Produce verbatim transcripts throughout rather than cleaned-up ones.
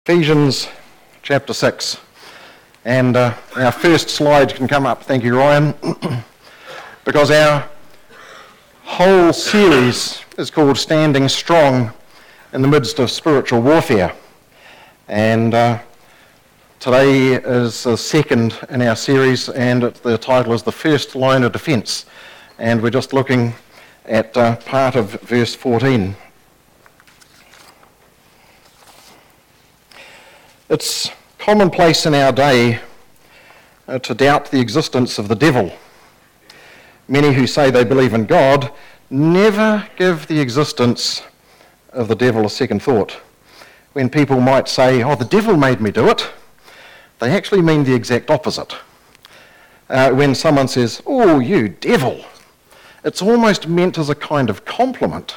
Ephesians chapter six, and uh, our first slide can come up, thank you Ryan, because our whole series is called Standing Strong in the Midst of Spiritual Warfare, and uh, today is the second in our series, and it, the title is The First Line of Defence, and we're just looking at uh, part of verse fourteen. It's commonplace in our day uh, to doubt the existence of the devil. Many who say they believe in God never give the existence of the devil a second thought. When people might say, oh, the devil made me do it, they actually mean the exact opposite. Uh, when someone says, oh, you devil, it's almost meant as a kind of compliment.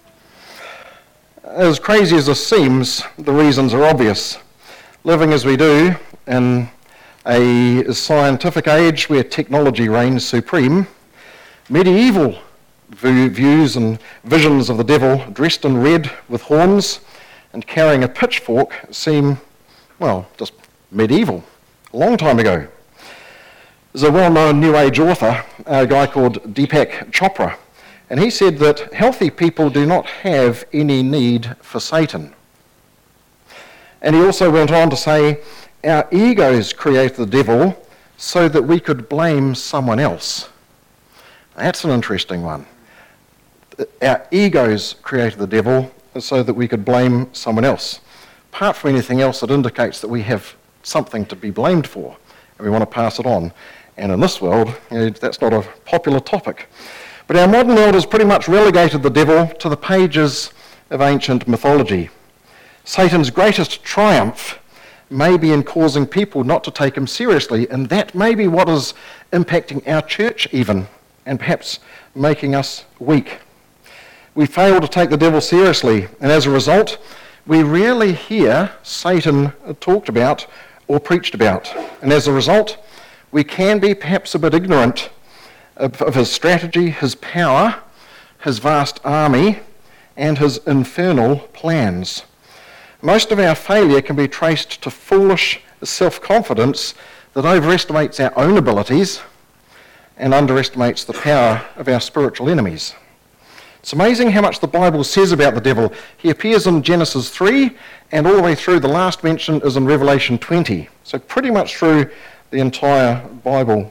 As crazy as this seems, the reasons are obvious. Living as we do in a scientific age where technology reigns supreme, medieval views and visions of the devil dressed in red with horns and carrying a pitchfork seem, well, just medieval, a long time ago. There's a well-known New Age author, a guy called Deepak Chopra, and he said that healthy people do not have any need for Satan. And he also went on to say, our egos create the devil so that we could blame someone else. That's an interesting one. Our egos created the devil so that we could blame someone else. Apart from anything else, it indicates that we have something to be blamed for, and we want to pass it on. And in this world, you know, that's not a popular topic. But our modern world has pretty much relegated the devil to the pages of ancient mythology. Satan's greatest triumph may be in causing people not to take him seriously, and that may be what is impacting our church even, and perhaps making us weak. We fail to take the devil seriously, and as a result, we rarely hear Satan talked about or preached about. And as a result, we can be perhaps a bit ignorant of, of his strategy, his power, his vast army, and his infernal plans. Most of our failure can be traced to foolish self-confidence that overestimates our own abilities and underestimates the power of our spiritual enemies. It's amazing how much the Bible says about the devil. He appears in Genesis three, and all the way through, the last mention is in Revelation twenty. So pretty much through the entire Bible.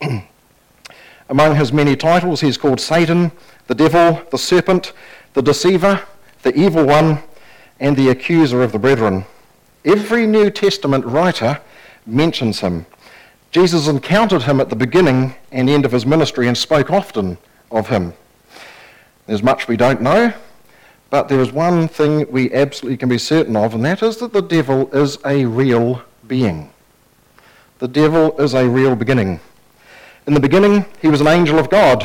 Among his many titles, he's called Satan, the devil, the serpent, the deceiver, the evil one, and the accuser of the brethren. Every New Testament writer mentions him. Jesus encountered him at the beginning and end of his ministry and spoke often of him. There's much we don't know, but there is one thing we absolutely can be certain of, and that is that the devil is a real being. The devil is a real beginning. In the beginning, he was an angel of God.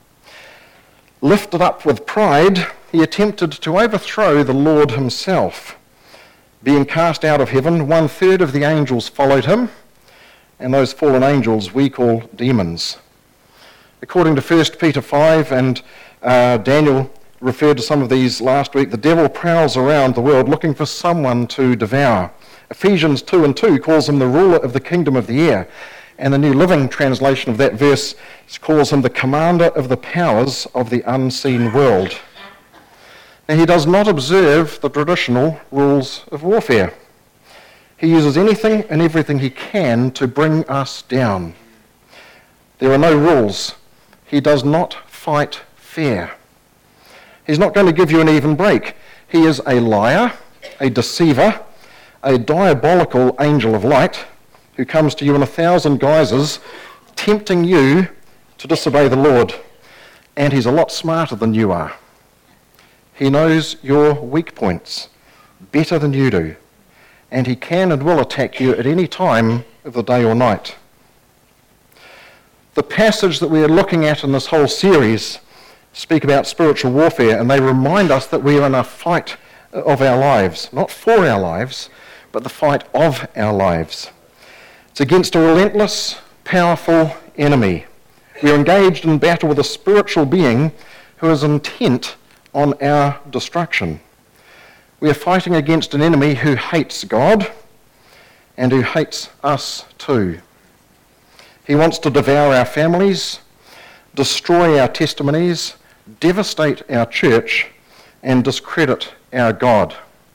Lifted up with pride, he attempted to overthrow the Lord himself. Being cast out of heaven, one third of the angels followed him, and those fallen angels we call demons. According to First Peter five, and uh, Daniel referred to some of these last week, the devil prowls around the world looking for someone to devour. Ephesians two and two calls him the ruler of the kingdom of the air, and the New Living Translation of that verse calls him the commander of the powers of the unseen world. Now, he does not observe the traditional rules of warfare. He uses anything and everything he can to bring us down. There are no rules. He does not fight fair. He's not going to give you an even break. He is a liar, a deceiver, a diabolical angel of light who comes to you in a thousand guises, tempting you to disobey the Lord. And he's a lot smarter than you are. He knows your weak points better than you do, and he can and will attack you at any time of the day or night. The passage that we are looking at in this whole series speak about spiritual warfare, and they remind us that we are in a fight of our lives, not for our lives, but the fight of our lives. It's against a relentless, powerful enemy. We are engaged in battle with a spiritual being who is intent on our destruction. We are fighting against an enemy who hates God and who hates us too. He wants to devour our families, destroy our testimonies, devastate our church, and discredit our God.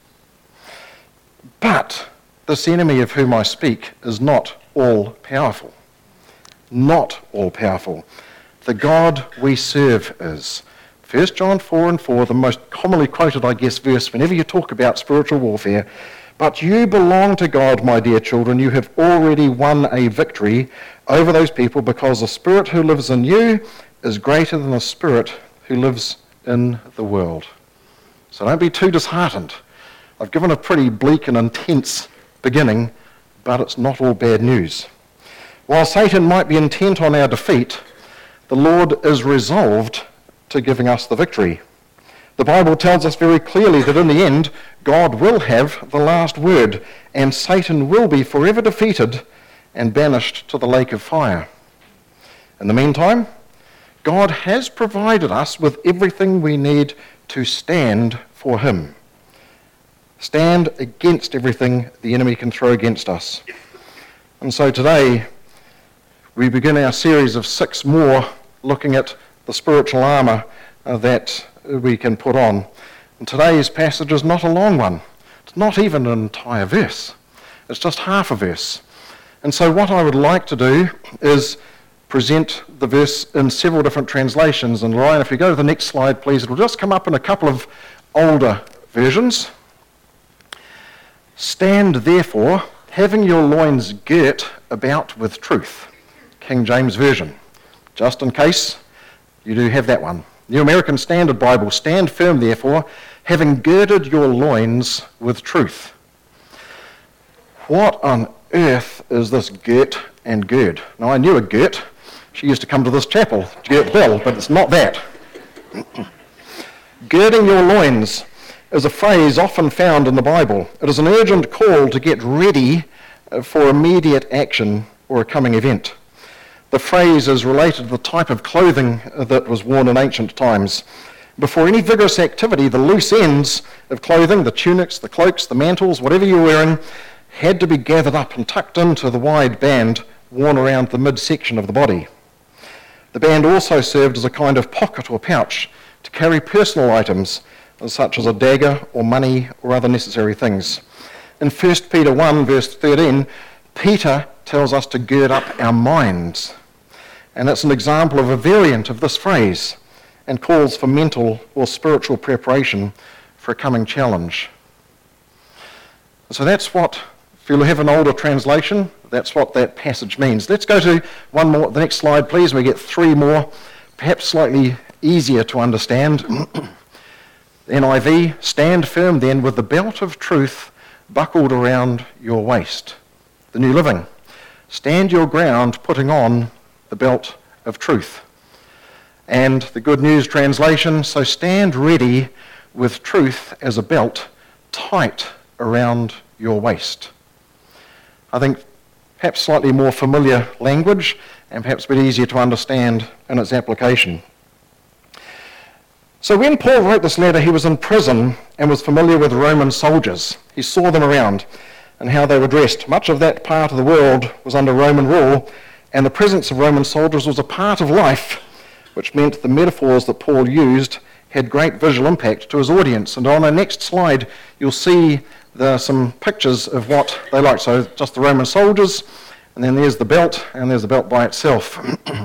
But this enemy of whom I speak is not all-powerful. Not all-powerful. The God we serve is. First John four and four, the most commonly quoted, I guess, verse whenever you talk about spiritual warfare. But you belong to God, my dear children. You have already won a victory over those people because the Spirit who lives in you is greater than the Spirit who lives in the world. So don't be too disheartened. I've given a pretty bleak and intense beginning, but it's not all bad news. While Satan might be intent on our defeat, the Lord is resolved to giving us the victory. The Bible tells us very clearly that in the end, God will have the last word, and Satan will be forever defeated and banished to the lake of fire. In the meantime, God has provided us with everything we need to stand for him. Stand against everything the enemy can throw against us. And so today, we begin our series of six more looking at the spiritual armour uh, that we can put on. And today's passage is not a long one. It's not even an entire verse. It's just half a verse. And so what I would like to do is present the verse in several different translations. And Lorraine, if you go to the next slide, please, it'll just come up in a couple of older versions. Stand therefore, having your loins girt about with truth. King James Version. Just in case you do have that one. New American Standard Bible, stand firm therefore, having girded your loins with truth. What on earth is this girt and gird? Now I knew a girt. She used to come to this chapel, Gert Bell, but it's not that. Girding your loins is a phrase often found in the Bible. It is an urgent call to get ready for immediate action or a coming event. The phrase is related to the type of clothing that was worn in ancient times. Before any vigorous activity, the loose ends of clothing, the tunics, the cloaks, the mantles, whatever you were wearing, had to be gathered up and tucked into the wide band worn around the midsection of the body. The band also served as a kind of pocket or pouch to carry personal items, such as a dagger or money or other necessary things. In First Peter one, verse thirteen, Peter tells us to gird up our minds. And that's an example of a variant of this phrase and calls for mental or spiritual preparation for a coming challenge. So that's what, if you have an older translation, that's what that passage means. Let's go to one more, the next slide please, and we get three more, perhaps slightly easier to understand. N I V, stand firm then with the belt of truth buckled around your waist. The New Living, stand your ground putting on the belt of truth. And the Good News translation, so stand ready with truth as a belt tight around your waist. I think perhaps slightly more familiar language and perhaps a bit easier to understand in its application. So when Paul wrote this letter, he was in prison and was familiar with Roman soldiers. He saw them around and how they were dressed. Much of that part of the world was under Roman rule, and the presence of Roman soldiers was a part of life, which meant the metaphors that Paul used had great visual impact to his audience. And on the next slide, you'll see the, some pictures of what they like. So just the Roman soldiers, and then there's the belt, and there's the belt by itself.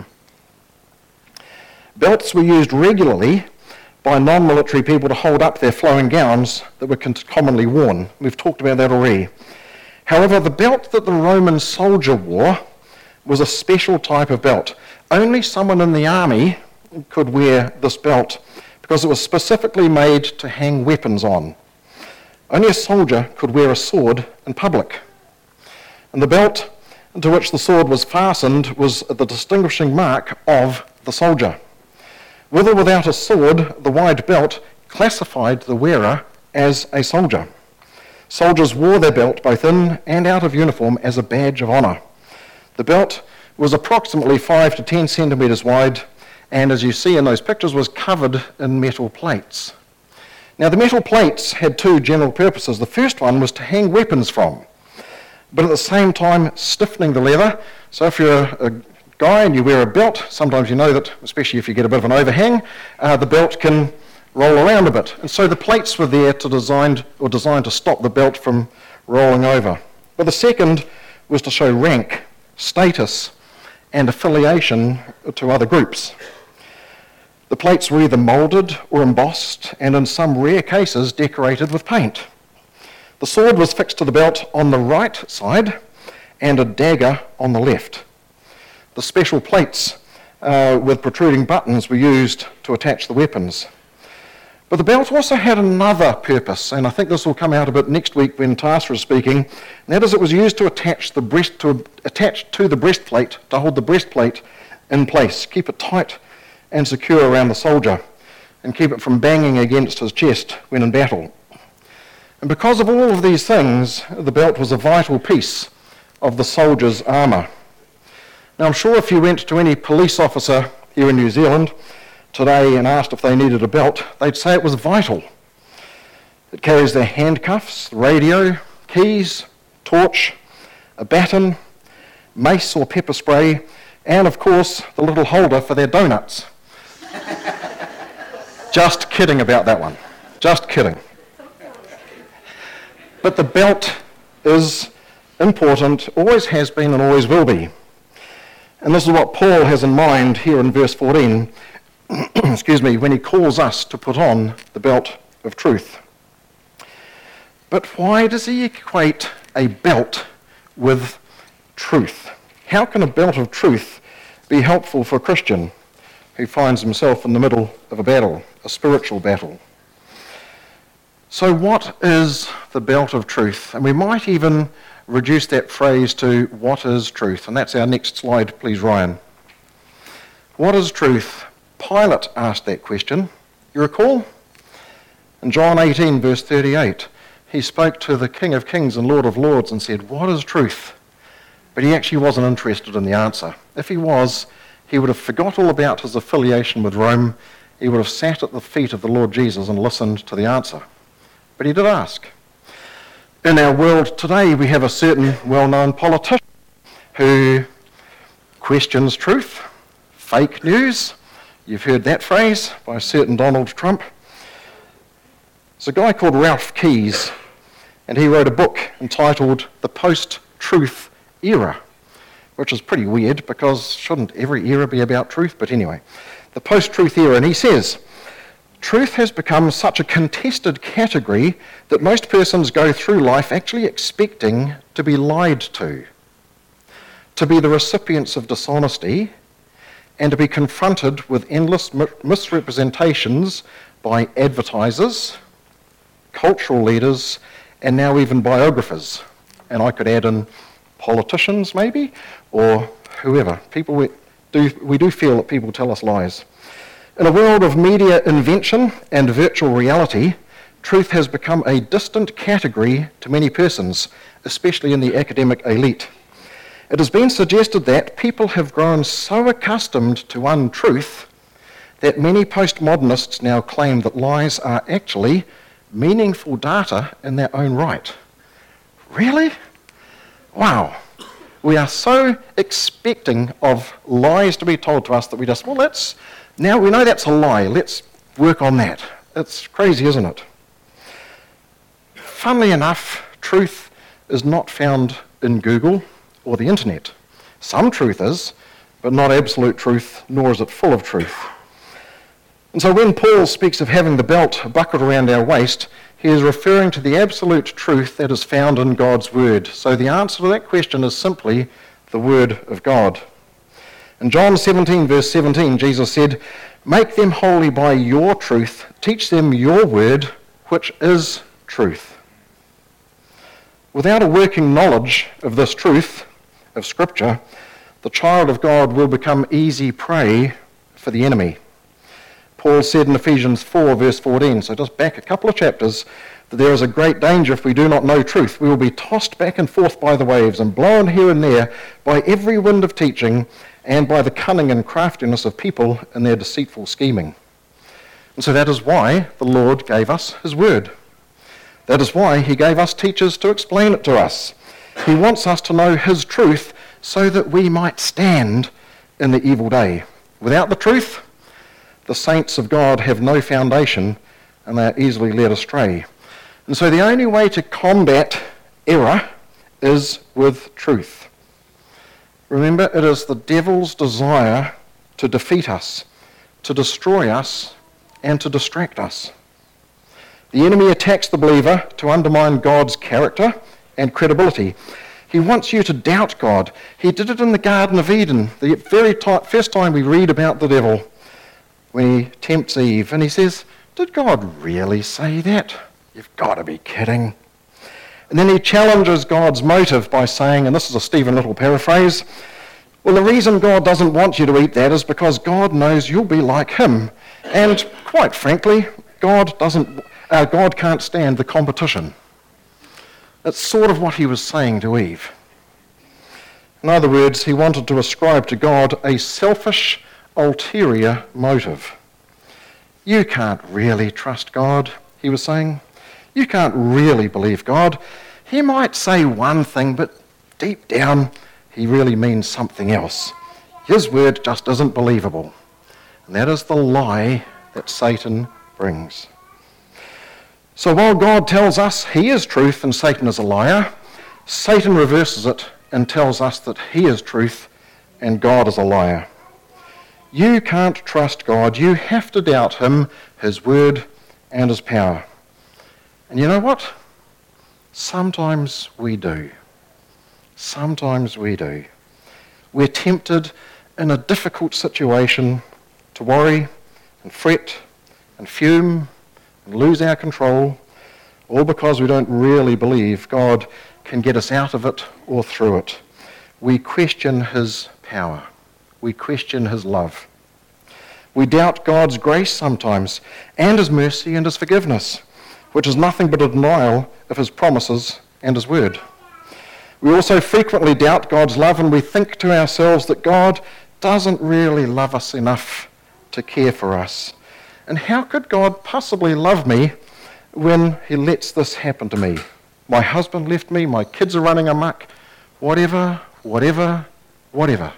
Belts were used regularly by non-military people to hold up their flowing gowns that were commonly worn. We've talked about that already. However, the belt that the Roman soldier wore was a special type of belt. Only someone in the army could wear this belt because it was specifically made to hang weapons on. Only a soldier could wear a sword in public. And the belt to which the sword was fastened was the distinguishing mark of the soldier. With or without a sword, the wide belt classified the wearer as a soldier. Soldiers wore their belt both in and out of uniform as a badge of honour. The belt was approximately five to ten centimetres wide, and as you see in those pictures, was covered in metal plates. Now, the metal plates had two general purposes. The first one was to hang weapons from, but at the same time stiffening the leather. So if you're a, a guy and you wear a belt, sometimes you know that, especially if you get a bit of an overhang, uh, the belt can roll around a bit. And so the plates were there to designed or designed to stop the belt from rolling over. But the second was to show rank, status, and affiliation to other groups. The plates were either moulded or embossed, and in some rare cases decorated with paint. The sword was fixed to the belt on the right side, and a dagger on the left. The special plates uh, with protruding buttons were used to attach the weapons. But the belt also had another purpose, and I think this will come out a bit next week when Tarsa is speaking, and that is it was used to attach the breast to attach to the breastplate, to hold the breastplate in place, keep it tight and secure around the soldier, and keep it from banging against his chest when in battle. And because of all of these things, the belt was a vital piece of the soldier's armour. Now, I'm sure if you went to any police officer here in New Zealand today and asked if they needed a belt, they'd say it was vital. It carries their handcuffs, radio, keys, torch, a baton, mace or pepper spray, and of course the little holder for their donuts. Just kidding about that one. Just kidding. But the belt is important, always has been and always will be. And this is what Paul has in mind here in verse fourteen, excuse me, when he calls us to put on the belt of truth. But why does he equate a belt with truth? How can a belt of truth be helpful for a Christian who finds himself in the middle of a battle, a spiritual battle? So what is the belt of truth? And we might even reduce that phrase to what is truth? And that's our next slide, please, Ryan. What is truth? Pilate asked that question. You recall? In John eighteen, verse thirty-eight, he spoke to the King of Kings and Lord of Lords and said, "What is truth?" But he actually wasn't interested in the answer. If he was, he would have forgot all about his affiliation with Rome. He would have sat at the feet of the Lord Jesus and listened to the answer. But he did ask. In our world today, we have a certain well-known politician who questions truth, fake news. You've heard that phrase by a certain Donald Trump. It's a guy called Ralph Keyes, and he wrote a book entitled The Post-Truth Era, which is pretty weird because shouldn't every era be about truth? But anyway, the post-truth era, and he says, truth has become such a contested category that most persons go through life actually expecting to be lied to, to be the recipients of dishonesty, and to be confronted with endless misrepresentations by advertisers, cultural leaders, and now even biographers. And I could add in politicians maybe, or whoever. People we do, we do feel that people tell us lies. In a world of media invention and virtual reality, truth has become a distant category to many persons, especially in the academic elite. It has been suggested that people have grown so accustomed to untruth that many postmodernists now claim that lies are actually meaningful data in their own right. Really? Wow. We are so expecting of lies to be told to us that we just, well, let's, now we know that's a lie, let's work on that. It's crazy, isn't it? Funnily enough, truth is not found in Google or the internet. Some truth is, but not absolute truth, nor is it full of truth. And so when Paul speaks of having the belt buckled around our waist, he is referring to the absolute truth that is found in God's word. So the answer to that question is simply the word of God. In John seventeen, verse seventeen, Jesus said, "Make them holy by your truth, teach them your word, which is truth." Without a working knowledge of this truth, of Scripture, the child of God will become easy prey for the enemy. Paul said in Ephesians four, verse fourteen, so just back a couple of chapters, that there is a great danger if we do not know truth. We will be tossed back and forth by the waves and blown here and there by every wind of teaching and by the cunning and craftiness of people in their deceitful scheming. And so that is why the Lord gave us his word. That is why he gave us teachers to explain it to us. He wants us to know his truth so that we might stand in the evil day. Without the truth, the saints of God have no foundation and they are easily led astray. And so the only way to combat error is with truth. Remember, it is the devil's desire to defeat us, to destroy us, and to distract us. The enemy attacks the believer to undermine God's character and credibility. He wants you to doubt God. He did it in the Garden of Eden, the very t- first time we read about the devil, when he tempts Eve, and he says, "Did God really say that? You've got to be kidding." And then he challenges God's motive by saying, and this is a Stephen Little paraphrase, "Well, the reason God doesn't want you to eat that is because God knows you'll be like him. And quite frankly, God doesn't, uh, God can't stand the competition." It's sort of what he was saying to Eve. In other words, he wanted to ascribe to God a selfish, ulterior motive. You can't really trust God, he was saying. You can't really believe God. He might say one thing, but deep down, he really means something else. His word just isn't believable. And that is the lie that Satan brings. So while God tells us he is truth and Satan is a liar, Satan reverses it and tells us that he is truth and God is a liar. You can't trust God. You have to doubt him, his word, and his power. And you know what? Sometimes we do. Sometimes we do. We're tempted in a difficult situation to worry and fret and fume and lose our control, all because we don't really believe God can get us out of it or through it. We question his power. We question his love. We doubt God's grace sometimes, and his mercy and his forgiveness, which is nothing but a denial of his promises and his word. We also frequently doubt God's love, and we think to ourselves that God doesn't really love us enough to care for us. And how could God possibly love me when he lets this happen to me? My husband left me, my kids are running amok, whatever, whatever, whatever.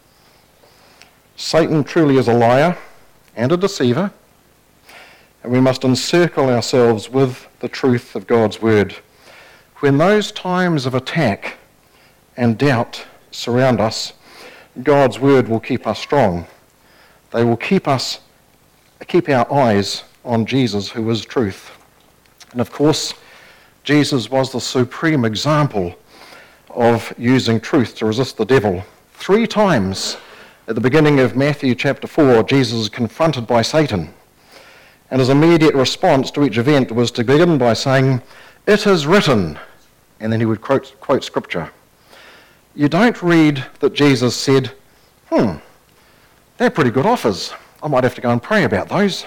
Satan truly is a liar and a deceiver, and we must encircle ourselves with the truth of God's word. When those times of attack and doubt surround us, God's word will keep us strong. They will keep us, keep our eyes on Jesus, who is truth. And of course, Jesus was the supreme example of using truth to resist the devil. Three times at the beginning of Matthew chapter four, Jesus is confronted by Satan. And his immediate response to each event was to begin by saying, "It is written," and then he would quote, quote scripture. You don't read that Jesus said, hmm, they're pretty good offers. I might have to go and pray about those.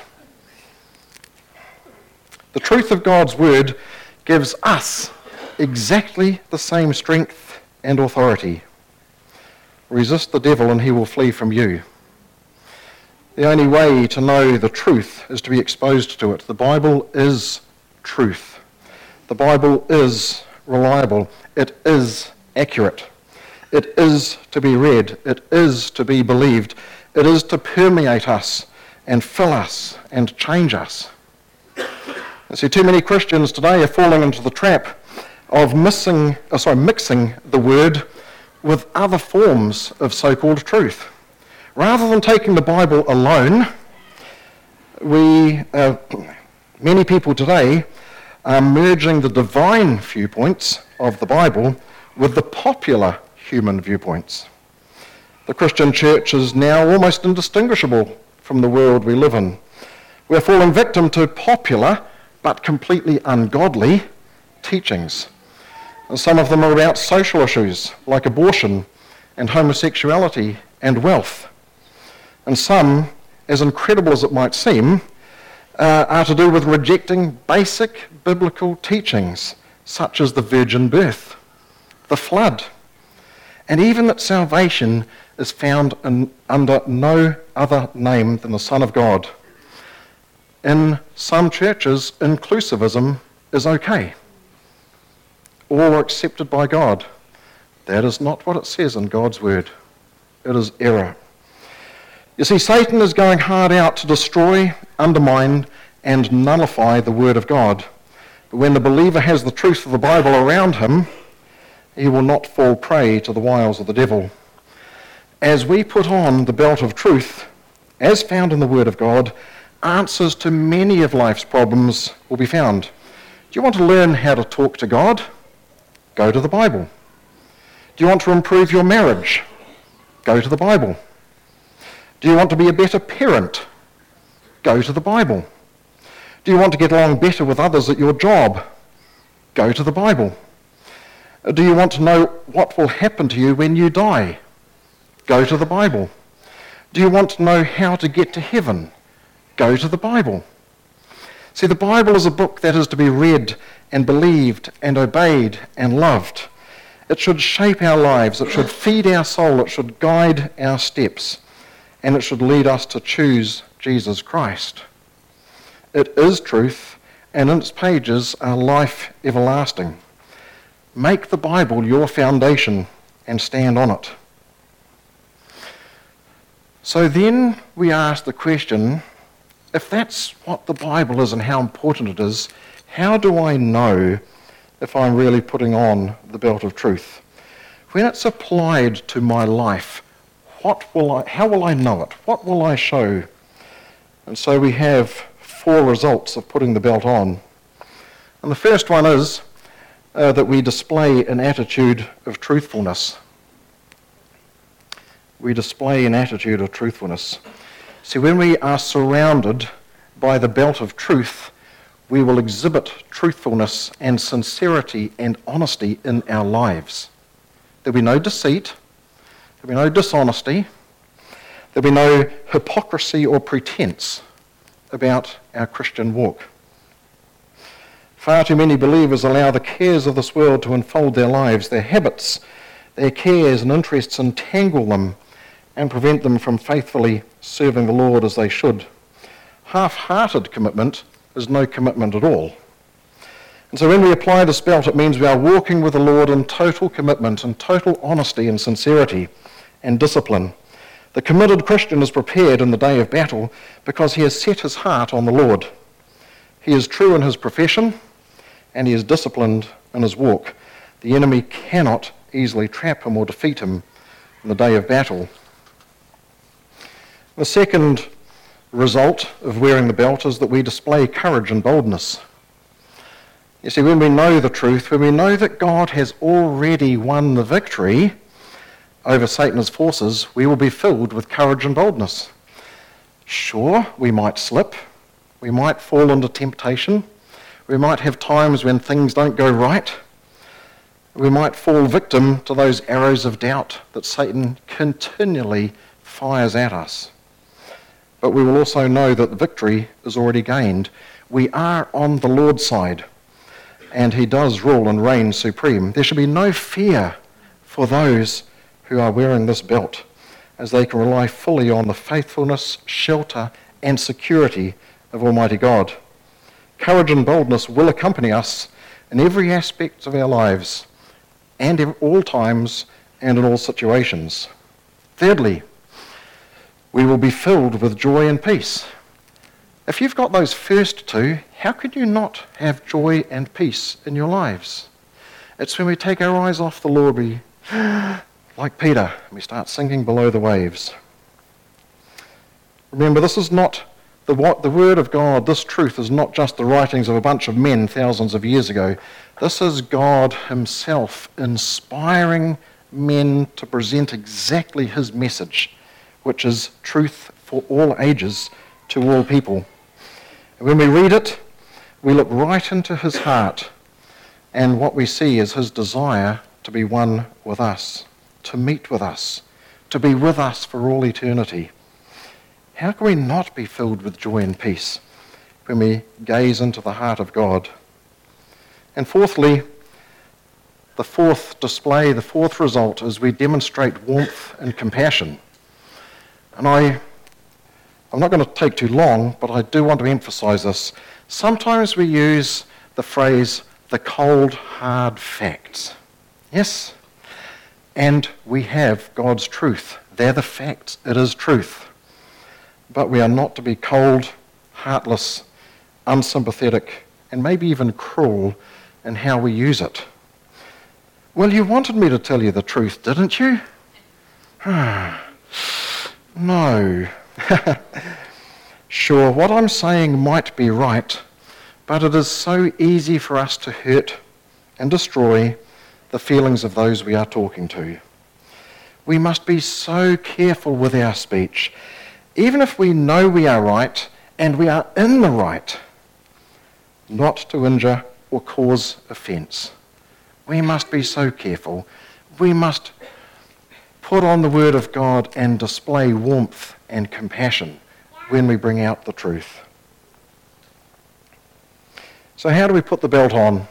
The truth of God's word gives us exactly the same strength and authority. Resist the devil and he will flee from you. The only way to know the truth is to be exposed to it. The Bible is truth. The Bible is reliable. It is accurate. It is to be read. It is to be believed. It is to permeate us and fill us and change us. I see too many Christians today are falling into the trap of missing, oh sorry, mixing the word with other forms of so-called truth. Rather than taking the Bible alone, we, uh, many people today are merging the divine viewpoints of the Bible with the popular human viewpoints. The Christian church is now almost indistinguishable from the world we live in. We're falling victim to popular but completely ungodly teachings. And some of them are about social issues like abortion and homosexuality and wealth. And some, as incredible as it might seem, uh, are to do with rejecting basic biblical teachings such as the virgin birth, the flood, and even that salvation is found in, under no other name than the Son of God. In some churches, inclusivism is okay. All are accepted by God. That is not what it says in God's word. It is error. You see, Satan is going hard out to destroy, undermine, and nullify the word of God. But when the believer has the truth of the Bible around him, he will not fall prey to the wiles of the devil. As we put on the belt of truth, as found in the word of God, answers to many of life's problems will be found. Do you want to learn how to talk to God? Go to the Bible. Do you want to improve your marriage? Go to the Bible. Do you want to be a better parent? Go to the Bible. Do you want to get along better with others at your job? Go to the Bible. Do you want to know what will happen to you when you die? Go to the Bible. Do you want to know how to get to heaven? Go to the Bible. See, the Bible is a book that is to be read and believed and obeyed and loved. It should shape our lives. It should feed our soul. It should guide our steps. And it should lead us to choose Jesus Christ. It is truth, and in its pages are life everlasting. Make the Bible your foundation and stand on it. So then we ask the question, if that's what the Bible is and how important it is, how do I know if I'm really putting on the belt of truth? When it's applied to my life, what will I, how will I know it? What will I show? And so we have four results of putting the belt on. And the first one is uh, that we display an attitude of truthfulness. We display an attitude of truthfulness. See, when we are surrounded by the belt of truth, we will exhibit truthfulness and sincerity and honesty in our lives. There'll be no deceit. There'll be no dishonesty. There'll be no hypocrisy or pretense about our Christian walk. Far too many believers allow the cares of this world to enfold their lives. Their habits, their cares and interests entangle them and prevent them from faithfully serving the Lord as they should. Half-hearted commitment is no commitment at all. And so when we apply this belt, it means we are walking with the Lord in total commitment and total honesty and sincerity and discipline. The committed Christian is prepared in the day of battle because he has set his heart on the Lord. He is true in his profession and he is disciplined in his walk. The enemy cannot easily trap him or defeat him in the day of battle. The second result of wearing the belt is that we display courage and boldness. You see, when we know the truth, when we know that God has already won the victory over Satan's forces, we will be filled with courage and boldness. Sure, we might slip, we might fall into temptation, we might have times when things don't go right, we might fall victim to those arrows of doubt that Satan continually fires at us. But we will also know that the victory is already gained. We are on the Lord's side, and he does rule and reign supreme. There should be no fear for those who are wearing this belt, as they can rely fully on the faithfulness, shelter, and security of Almighty God. Courage and boldness will accompany us in every aspect of our lives, and in all times and in all situations. Thirdly, we will be filled with joy and peace. If you've got those first two, how could you not have joy and peace in your lives? It's when we take our eyes off the Lord, we, like Peter, we start sinking below the waves. Remember, this is not the, what, the Word of God, this truth is not just the writings of a bunch of men thousands of years ago. This is God himself inspiring men to present exactly his message, which is truth for all ages to all people. And when we read it, we look right into his heart, and what we see is his desire to be one with us, to meet with us, to be with us for all eternity. How can we not be filled with joy and peace when we gaze into the heart of God? And fourthly, the fourth display, the fourth result is we demonstrate warmth and compassion. And I I'm not going to take too long, but I do want to emphasise this. Sometimes we use the phrase, the cold, hard facts. Yes? And we have God's truth. They're the facts. It is truth. But we are not to be cold, heartless, unsympathetic, and maybe even cruel in how we use it. Well, you wanted me to tell you the truth, didn't you? No. Sure, what I'm saying might be right, but it is so easy for us to hurt and destroy the feelings of those we are talking to. We must be so careful with our speech, even if we know we are right and we are in the right, not to injure or cause offence. We must be so careful. We must put on the Word of God and display warmth and compassion when we bring out the truth. So how do we put the belt on?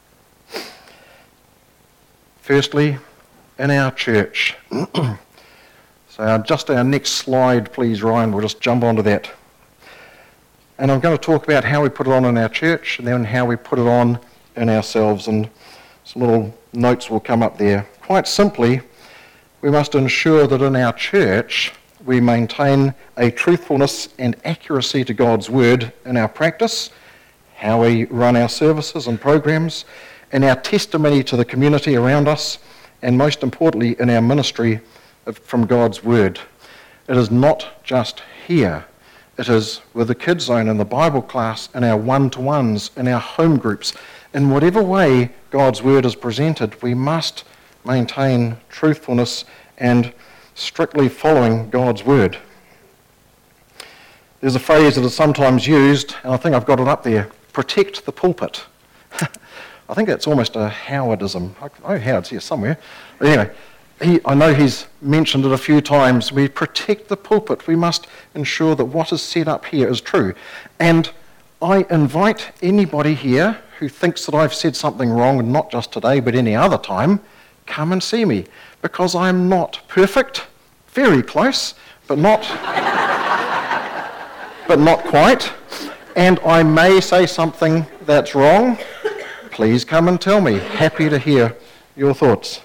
Firstly, in our church. So our, just our next slide, please, Ryan, we'll just jump onto that. And I'm going to talk about how we put it on in our church and then how we put it on in ourselves. And some little notes will come up there. Quite simply, we must ensure that in our church we maintain a truthfulness and accuracy to God's Word in our practice, how we run our services and programs, in our testimony to the community around us, and most importantly, in our ministry from God's Word. It is not just here. It is with the Kids Zone and the Bible class, in our one-to-ones, in our home groups. In whatever way God's Word is presented, we must maintain truthfulness and strictly following God's Word. There's a phrase that is sometimes used, and I think I've got it up there, protect the pulpit. I think that's almost a Howardism. Oh, Howard's here somewhere. But anyway, he, I know he's mentioned it a few times. We protect the pulpit. We must ensure that what is said up here is true. And I invite anybody here who thinks that I've said something wrong, not just today, but any other time, come and see me, because I'm not perfect, very close, but not, but not quite. And I may say something that's wrong. Please come and tell me. Happy to hear your thoughts.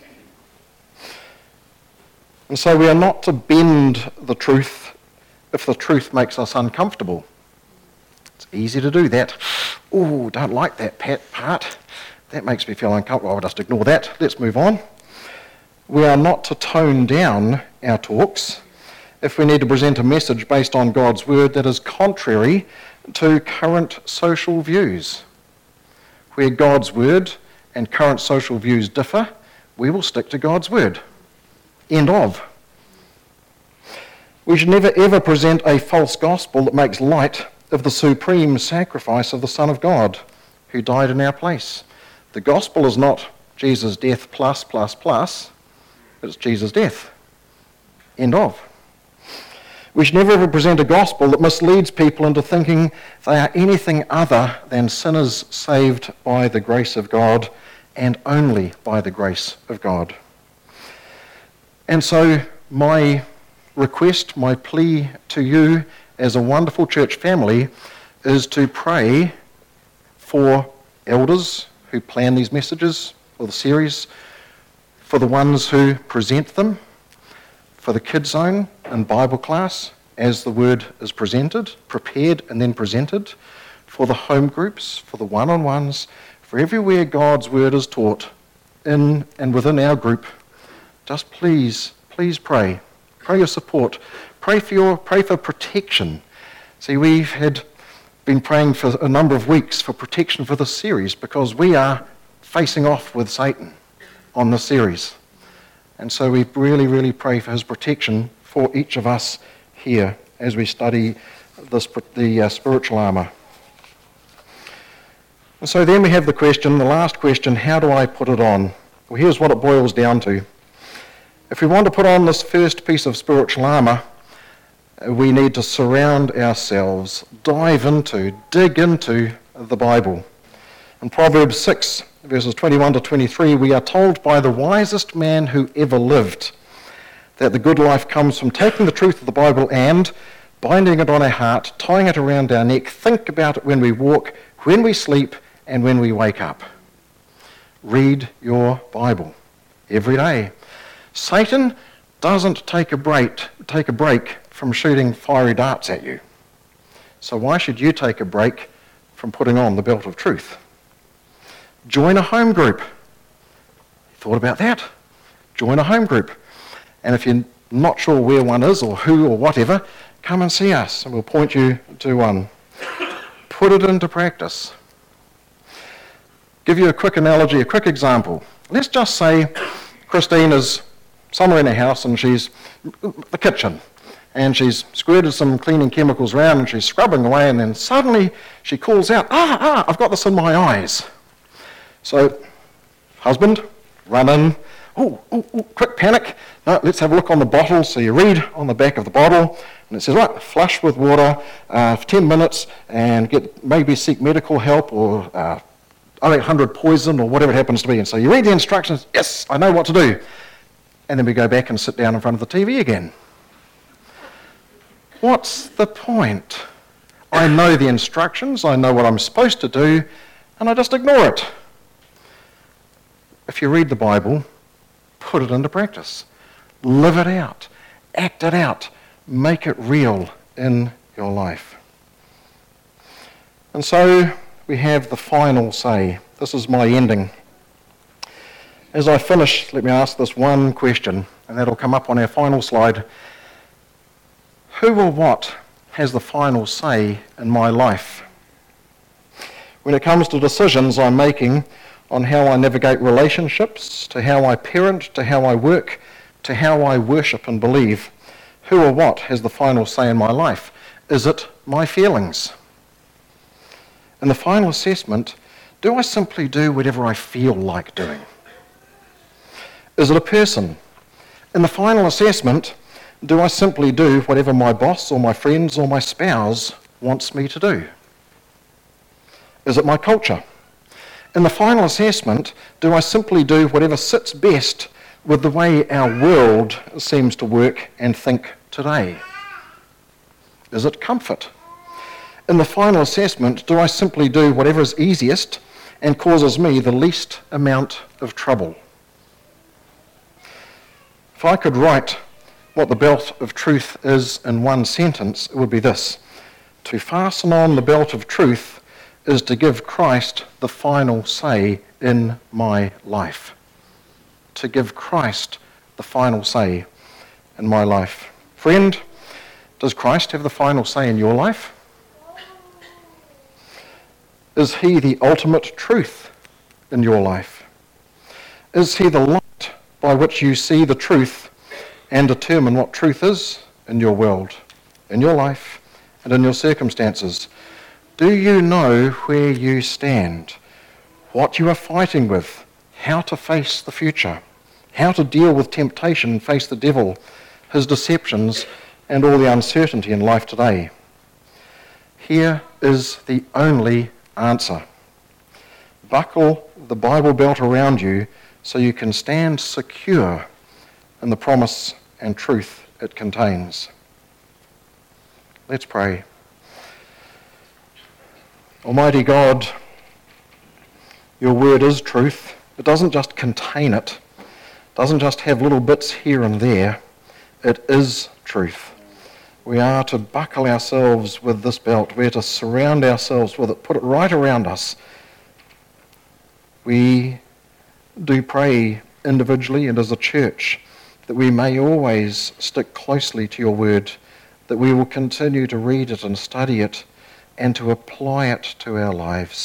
And so we are not to bend the truth if the truth makes us uncomfortable. It's easy to do that. Oh, don't like that part. That makes me feel uncomfortable. I'll just ignore that. Let's move on. We are not to tone down our talks if we need to present a message based on God's Word that is contrary to current social views. Where God's Word and current social views differ, we will stick to God's Word. End of. We should never ever present a false gospel that makes light of the supreme sacrifice of the Son of God, who died in our place. The gospel is not Jesus' death plus, plus, plus. It's Jesus' death. End of. We should never ever present a gospel that misleads people into thinking they are anything other than sinners saved by the grace of God and only by the grace of God. And so my request, my plea to you as a wonderful church family is to pray for elders who plan these messages or the series, for the ones who present them, for the Kids Zone and Bible class as the Word is presented, prepared and then presented, for the home groups, for the one-on-ones, for everywhere God's Word is taught in and within our group. Just please, please pray. Pray your support. Pray for your, pray for protection. See, we've had been praying for a number of weeks for protection for this series because we are facing off with Satan on this series. And so we really, really pray for his protection for each of us here as we study this, the uh, spiritual armour. And so then we have the question, the last question, how do I put it on? Well, here's what it boils down to. If we want to put on this first piece of spiritual armour, we need to surround ourselves, dive into, dig into the Bible. In Proverbs six, verses twenty-one to twenty-three, we are told by the wisest man who ever lived that the good life comes from taking the truth of the Bible and binding it on our heart, tying it around our neck. Think about it when we walk, when we sleep, and when we wake up. Read your Bible every day. Satan doesn't take a break, take a break from shooting fiery darts at you. So why should you take a break from putting on the belt of truth? Join a home group. Thought about that? Join a home group. And if you're not sure where one is or who or whatever, come and see us and we'll point you to one. Put it into practice. Give you a quick analogy, a quick example. Let's just say Christine is somewhere in her house and she's the kitchen and she's squirted some cleaning chemicals around and she's scrubbing away, and then suddenly she calls out, ah, ah, I've got this in my eyes. So, husband, run in, oh, oh, oh, quick panic, no, let's have a look on the bottle. So you read on the back of the bottle and it says, right, flush with water uh, for ten minutes and get maybe seek medical help or uh, oh eight hundred poison or whatever it happens to be. And so you read the instructions, yes, I know what to do. And then we go back and sit down in front of the T V again. What's the point? I know the instructions, I know what I'm supposed to do, and I just ignore it. If you read the Bible, put it into practice. Live it out. Act it out. Make it real in your life. And so we have the final say. This is my ending. As I finish, let me ask this one question, and that'll come up on our final slide. Who or what has the final say in my life? When it comes to decisions I'm making on how I navigate relationships, to how I parent, to how I work, to how I worship and believe, who or what has the final say in my life? Is it my feelings? In the final assessment, do I simply do whatever I feel like doing? Is it a person? In the final assessment, do I simply do whatever my boss or my friends or my spouse wants me to do? Is it my culture? In the final assessment, do I simply do whatever sits best with the way our world seems to work and think today? Is it comfort? In the final assessment, do I simply do whatever is easiest and causes me the least amount of trouble? If I could write what the belt of truth is in one sentence, it would be this. To fasten on the belt of truth is to give Christ the final say in my life. To give Christ the final say in my life. Friend, does Christ have the final say in your life? Is he the ultimate truth in your life? Is he the light by which you see the truth and determine what truth is in your world, in your life, and in your circumstances? Do you know where you stand, what you are fighting with, how to face the future, how to deal with temptation and face the devil, his deceptions, and all the uncertainty in life today? Here is the only answer. Buckle the Bible belt around you so you can stand secure in the promise and truth it contains. Let's pray. Almighty God, your word is truth. It doesn't just contain it, it doesn't just have little bits here and there. It is truth. We are to buckle ourselves with this belt. We're to surround ourselves with it, put it right around us. We do pray individually and as a church that we may always stick closely to your word, that we will continue to read it and study it and to apply it to our lives.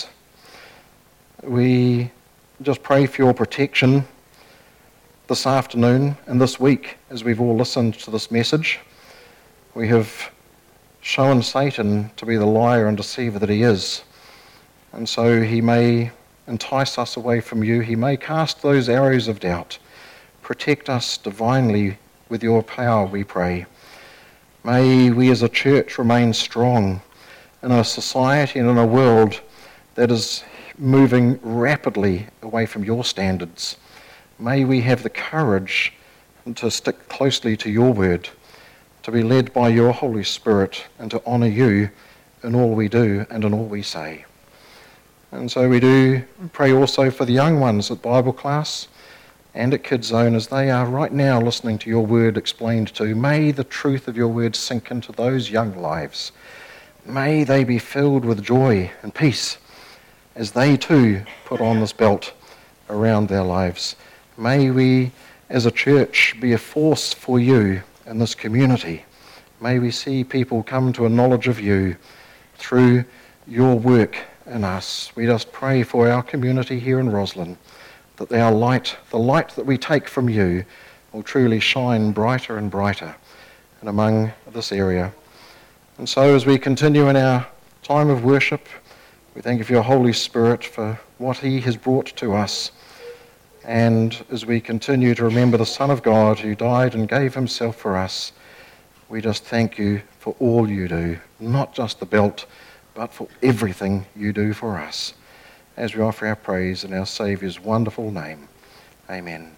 We just pray for your protection this afternoon and this week as we've all listened to this message. We have shown Satan to be the liar and deceiver that he is, and so he may entice us away from you. He may cast those arrows of doubt. Protect us divinely with your power, we pray. May we as a church remain strong in a society and in a world that is moving rapidly away from your standards. May we have the courage to stick closely to your word, to be led by your Holy Spirit and to honour you in all we do and in all we say. And so we do pray also for the young ones at Bible class and at Kids Zone as they are right now listening to your word explained to. May the truth of your word sink into those young lives. May they be filled with joy and peace as they too put on this belt around their lives. May we as a church be a force for you in this community. May we see people come to a knowledge of you through your work in us. We just pray for our community here in Roslyn, that our light, the light that we take from you, will truly shine brighter and brighter and among this area. And so as we continue in our time of worship, we thank you for your Holy Spirit, for what he has brought to us. And as we continue to remember the Son of God who died and gave himself for us, we just thank you for all you do, not just the belt, but for everything you do for us. As we offer our praise in our Saviour's wonderful name. Amen.